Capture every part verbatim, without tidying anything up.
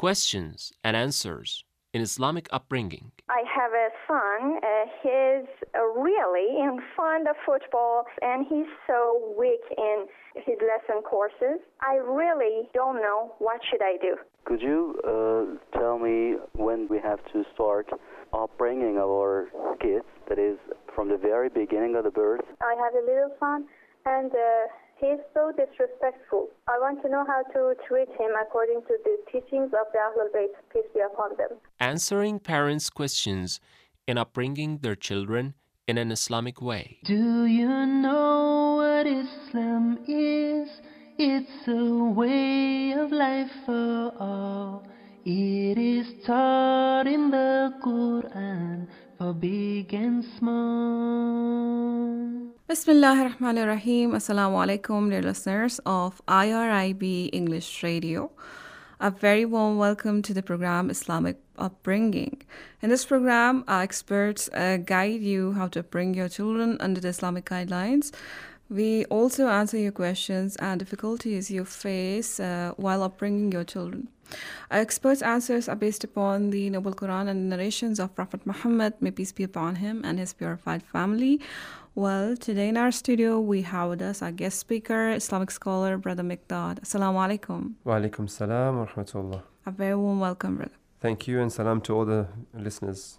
questions and answers in Islamic upbringing. I have a son. Uh, he's uh, really in fond of football, and he's so weak in his lesson courses. I really don't know what should I do. Could you uh, tell me when we have to start upbringing our kids, that is, from the very beginning of the birth? I have a little son, and uh, he's so disrespectful. I want to know how to treat him according to the teachings of the Ahlul Bayt, peace be upon them. Answering parents' questions in upbringing their children in an Islamic way. Do you know what Islam is? It's a way of life for all. It is taught in the Quran for big and small. Bismillahir Rahmanir Rahim. Assalamu alaikum, dear listeners of I R I B English Radio. A very warm welcome to the program Islamic Upbringing. In this program, our experts uh, guide you how to bring your children under the Islamic guidelines. We also answer your questions and difficulties you face uh, while upbringing your children. Our experts' answers are based upon the Noble Quran and narrations of Prophet Muhammad, may peace be upon him, and his purified family. Well, today in our studio, we have with us our guest speaker, Islamic scholar, Brother Miqdad. Assalamu alaikum. Wa alaikum salam wa rahmatullah. A very warm welcome, brother. Thank you, and salam to all the listeners.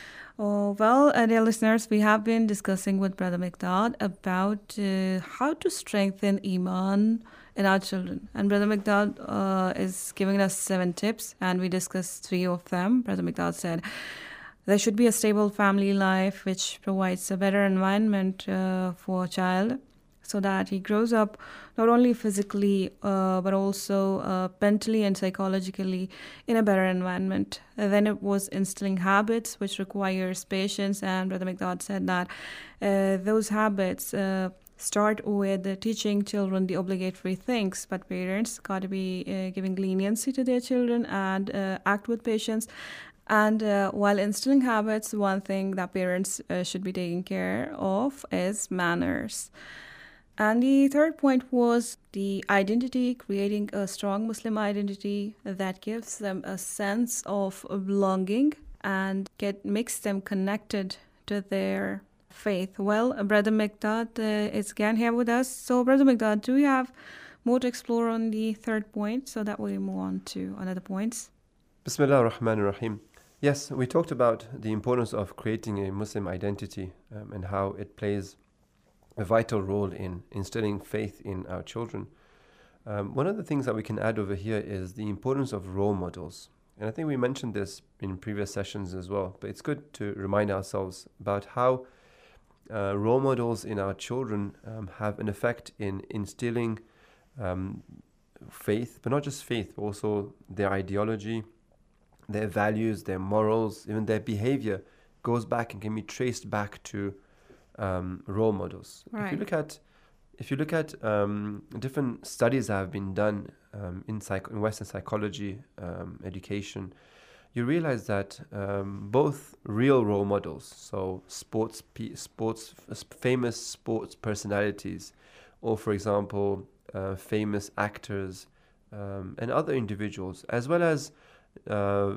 Oh, well, uh, dear listeners, we have been discussing with Brother Miqdad about uh, how to strengthen Iman in our children. And Brother Miqdad uh, is giving us seven tips, and we discussed three of them. Brother Miqdad said, there should be a stable family life which provides a better environment uh, for a child so that he grows up not only physically uh, but also uh, mentally and psychologically in a better environment. And then it was instilling habits which requires patience, and Brother Miqdad said that uh, those habits uh, start with uh, teaching children the obligatory things, but parents got to be uh, giving leniency to their children and uh, act with patience. And uh, while instilling habits, one thing that parents uh, should be taking care of is manners. And the third point was the identity, creating a strong Muslim identity that gives them a sense of belonging and get makes them connected to their faith. Well, Brother Miqdad uh, is again here with us. So, Brother Miqdad, do you have more to explore on the third point so that we move on to another points? Bismillah ar-Rahman ar-Rahim. Yes, we talked about the importance of creating a Muslim identity um, and how it plays a vital role in instilling faith in our children. Um, one of the things that we can add over here is the importance of role models. And I think we mentioned this in previous sessions as well, but it's good to remind ourselves about how uh, role models in our children um, have an effect in instilling um, faith, but not just faith, but also their ideology, their values, their morals, even their behavior goes back and can be traced back to um, role models. Right. If you look at, if you look at um, different studies that have been done um, in, psych- in Western psychology um, education, you realize that um, both real role models, so sports, pe- sports, famous sports personalities, or for example, uh, famous actors um, and other individuals, as well as Uh,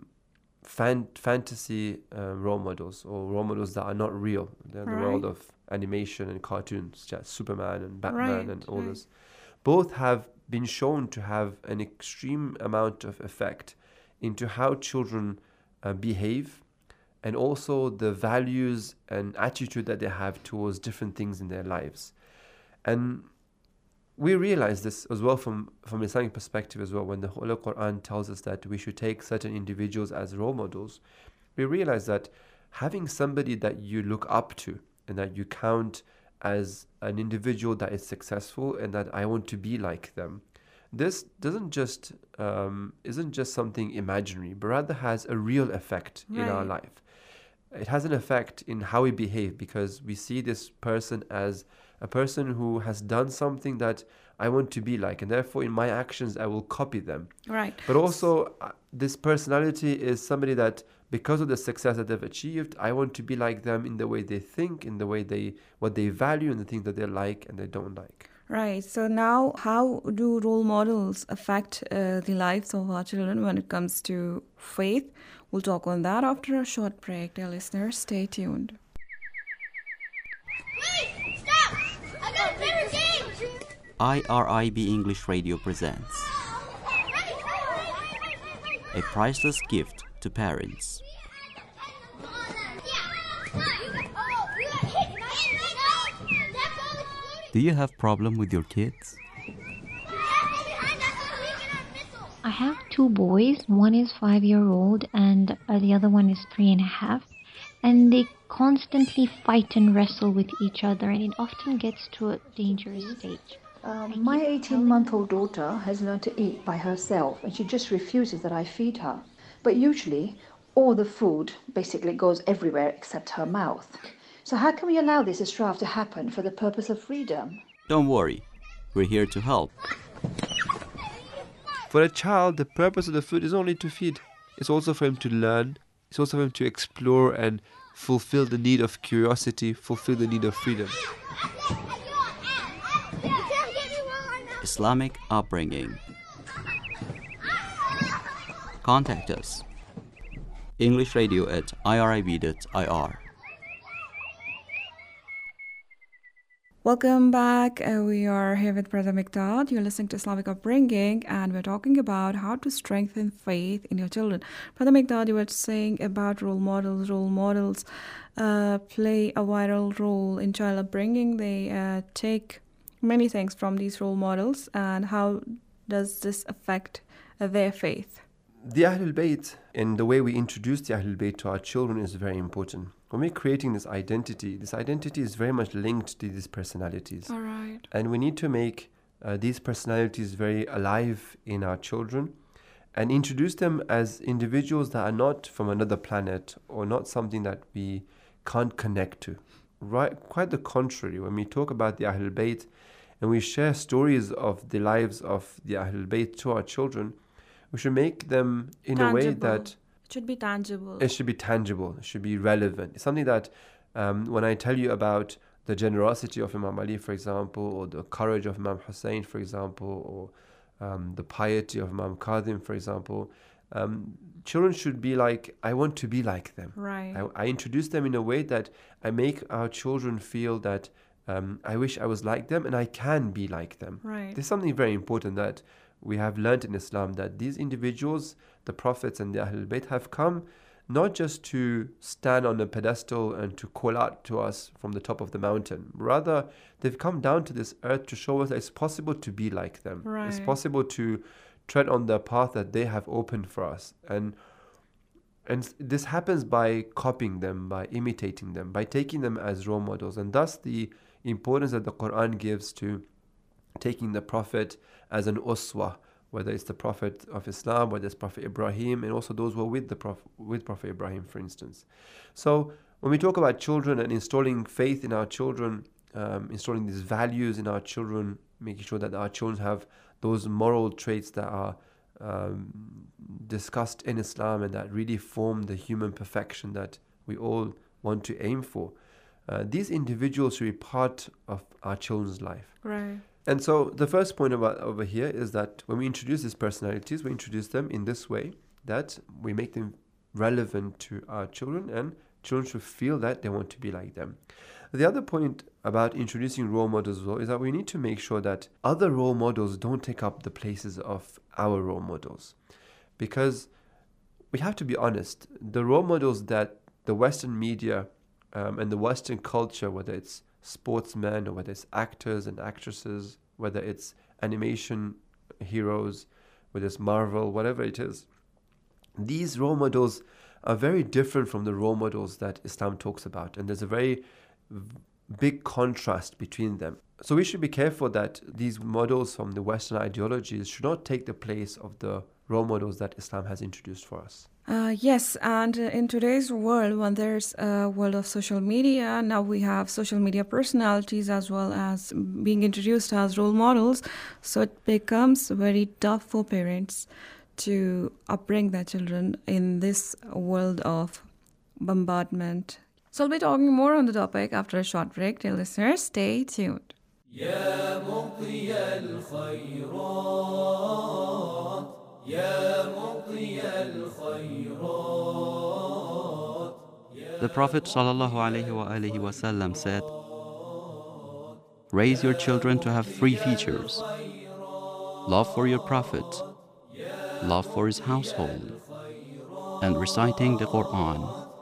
fan- fantasy uh, role models or role models that are not real. They're in the Right. world of animation and cartoons, such as Superman and Batman Right, and all right. this. Both have been shown to have an extreme amount of effect into how children uh, behave, and also the values and attitude that they have towards different things in their lives. And we realize this as well from, from an Islamic perspective as well. When the Holy Quran tells us that we should take certain individuals as role models, we realize that having somebody that you look up to and that you count as an individual that is successful and that I want to be like them, this doesn't just um, isn't just something imaginary, but rather has a real effect Right. in our life. It has an effect in how we behave, because we see this person as a person who has done something that I want to be like, and therefore in my actions I will copy them. Right. But also uh, this personality is somebody that, because of the success that they've achieved, I want to be like them in the way they think, in the way they, what they value, and the things that they like and they don't like. Right. So now, how do role models affect uh, the lives of our children when it comes to faith? We'll talk on that after a short break. Dear listeners, stay tuned. Wait! Stop! I got a better game! I R I B English Radio presents a priceless gift to parents. Do you have problem with your kids? I have two boys. One is five-year-old and uh, the other one is three and a half. And they constantly fight and wrestle with each other, and it often gets to a dangerous stage. Um, my eighteen-month-old daughter has learned to eat by herself, and she just refuses that I feed her. But usually, all the food basically goes everywhere except her mouth. So how can we allow this strife to happen for the purpose of freedom? Don't worry, we're here to help. For a child, the purpose of the food is only to feed. It's also for him to learn. It's also for him to explore and fulfill the need of curiosity, fulfill the need of freedom. Islamic upbringing. Contact us. English Radio at I R I B dot I R. Welcome back. Uh, we are here with Brother Miqdad. You're listening to Islamic Upbringing, and we're talking about how to strengthen faith in your children. Brother Miqdad, you were saying about role models. Role models uh, play a vital role in child upbringing. They uh, take many things from these role models, and how does this affect uh, their faith? The Ahlul Bayt and the way we introduce the Ahlul Bayt to our children is very important. When we're creating this identity, this identity is very much linked to these personalities. All right. And we need to make uh, these personalities very alive in our children and introduce them as individuals that are not from another planet or not something that we can't connect to. Right? Quite the contrary. When we talk about the Ahlul Bayt and we share stories of the lives of the Ahlul Bayt to our children, we should make them in tangible. a way that it should be tangible. It should be tangible. It should be relevant. It's something that um, when I tell you about the generosity of Imam Ali, for example, or the courage of Imam Hussein, for example, or um, the piety of Imam Qadim, for example, um, children should be like, I want to be like them. Right. I, I introduce them in a way that I make our children feel that um, I wish I was like them and I can be like them. Right. There's something very important that we have learned in Islam, that these individuals, the prophets and the Ahlul Bayt, have come not just to stand on a pedestal and to call out to us from the top of the mountain. Rather, they've come down to this earth to show us that it's possible to be like them. Right. It's possible to tread on the path that they have opened for us. And and this happens by copying them, by imitating them, by taking them as role models. And thus the importance that the Quran gives to taking the Prophet as an uswa, whether it's the Prophet of Islam, whether it's Prophet Ibrahim, and also those who were with the Prophet, with Prophet Ibrahim, for instance. So when we talk about children and installing faith in our children, um, installing these values in our children, making sure that our children have those moral traits that are um, discussed in Islam and that really form the human perfection that we all want to aim for. Uh, these individuals should be part of our children's life. Right. And so the first point about over here is that when we introduce these personalities, we introduce them in this way, that we make them relevant to our children, and children should feel that they want to be like them. The other point about introducing role models as well is that we need to make sure that other role models don't take up the places of our role models. Because we have to be honest, the role models that the Western media um, and the Western culture, whether it's sportsmen or whether it's actors and actresses, whether it's animation heroes, whether it's Marvel, whatever it is, these role models are very different from the role models that Islam talks about, and there's a very v- big contrast between them. So we should be careful that these models from the Western ideologies should not take the place of the role models that Islam has introduced for us. Uh, yes, and uh, in today's world, when there's a world of social media, now we have social media personalities as well as being introduced as role models. So it becomes very tough for parents to upbring their children in this world of bombardment. So I'll be talking more on the topic after a short break. Dear listeners, stay tuned. مقضي الخيرات يا مقضي الخيرات. The Prophet ﷺ said, raise your children to have three features: love for your Prophet, love for his household, and reciting the Quran.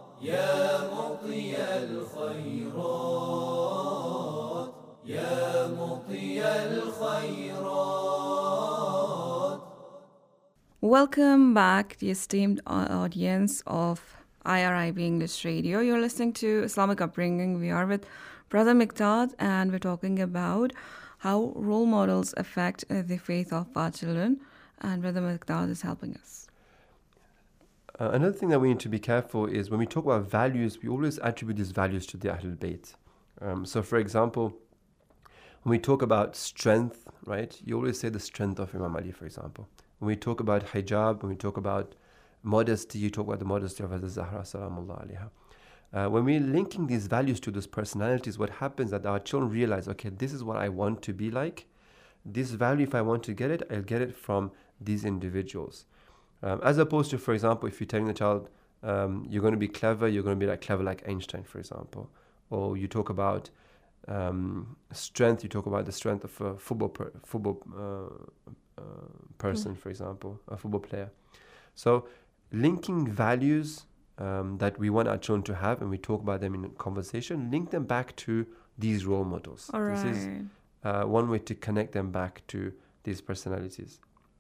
Welcome back, the esteemed audience of I R I B English Radio. You're listening to Islamic Upbringing. We are with Brother Miqdad, and we're talking about how role models affect uh, the faith of our children. And Brother Miqdad is helping us. Uh, another thing that we need to be careful is when we talk about values, we always attribute these values to the Ahlul Bayt. Um, so, for example, when we talk about strength, right, you always say the strength of Imam Ali, for example. When we talk about hijab, when we talk about modesty, you talk about the modesty of Hazrat Zahra salamullah alayha. Uh, when we're linking these values to those personalities, what happens is that our children realize, okay, this is what I want to be like. This value, if I want to get it, I'll get it from these individuals. Um, as opposed to, for example, if you're telling the child, um, you're going to be clever, you're going to be like clever like Einstein, for example. Or you talk about um, strength, you talk about the strength of a football, per, football uh, uh, person, mm. for example, a football player. So linking values um, that we want our children to have, and we talk about them in conversation, link them back to these role models. All right. This is uh, one way to connect them back to these personalities.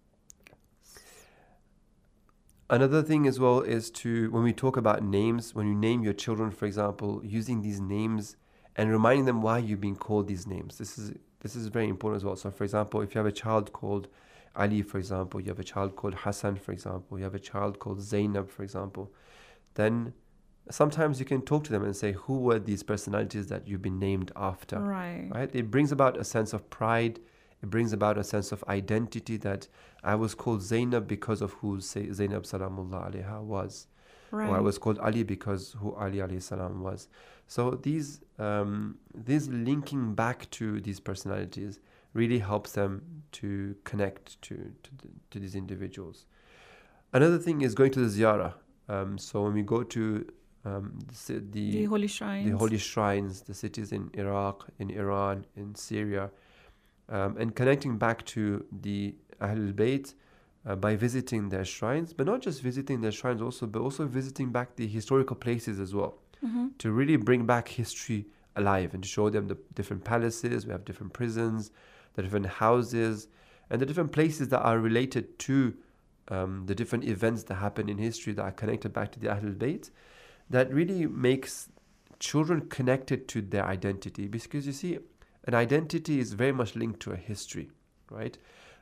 Another thing as well is to, when we talk about names, when you name your children, for example, using these names and reminding them why you're being called these names. This is this is very important as well. So, for example, if you have a child called Ali, for example, you have a child called Hassan, for example, you have a child called Zainab, for example, then sometimes you can talk to them and say, who were these personalities that you've been named after? Right. Right? It brings about a sense of pride. It brings about a sense of identity that I was called Zainab because of who Zainab salamullah alayha was. Right. Or I was called Ali because who Ali alayhi salam was. So these um, these linking back to these personalities really helps them to connect to to, the, to these individuals. Another thing is going to the ziyarah. Um, so when we go to um, the, the, the holy shrines, the holy shrines, the cities in Iraq, in Iran, in Syria, um, and connecting back to the Ahlul Bayt uh, by visiting their shrines, but not just visiting their shrines also, but also visiting back the historical places as well, mm-hmm. to really bring back history alive and to show them the different palaces. We have different prisons, the different houses, and the different places that are related to um, the different events that happen in history that are connected back to the Ahlul Bayt. That really makes children connected to their identity, because you see, an identity is very much linked to a history, right?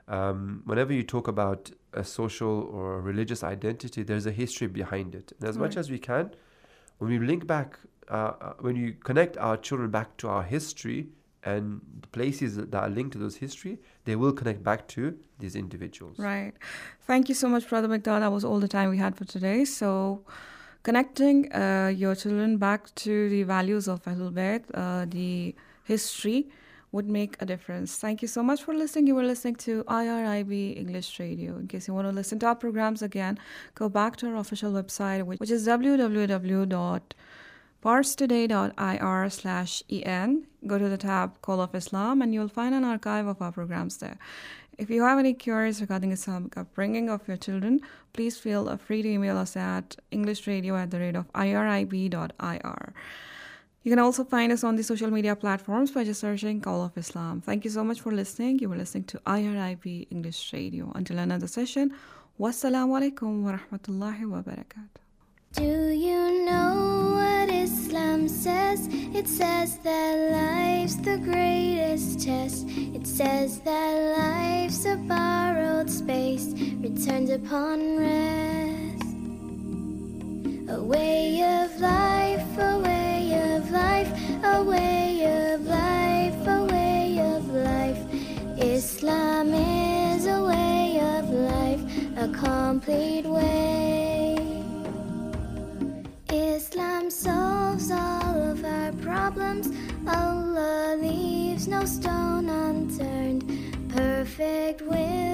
Um, whenever you talk about a social or a religious identity, there's a history behind it. And as right. much as we can, when we link back, uh, uh, when you connect our children back to our history and the places that are linked to those history, they will connect back to these individuals. Right. Thank you so much, Brother Miqdad. That was all the time we had for today. So, connecting uh, your children back to the values of Ahlul Bayt, uh, the history, would make a difference. Thank you so much for listening. You were listening to I R I B English Radio. In case you want to listen to our programs again, go back to our official website, which, which is w w w dot pars today dot i r slash e n. Go to the tab Call of Islam and you'll find an archive of our programs there. If you have any queries regarding Islamic upbringing of your children, please feel free to email us at englishradio at the rate of irib dot i r. You can also find us on the social media platforms by just searching Call of Islam. Thank you so much for listening. You were listening to I R I B English Radio. Until another session, wassalamu alaikum wa rahmatullahi wa barakatuh. Do you know what Islam says? It says that life's the greatest test. It says that life's a borrowed space, returned upon rest. A way of life, a way of life, a way of life, a way of life. Islam is a way of life, a complete way. Islam solves all of our problems. Allah leaves no stone unturned. perfect will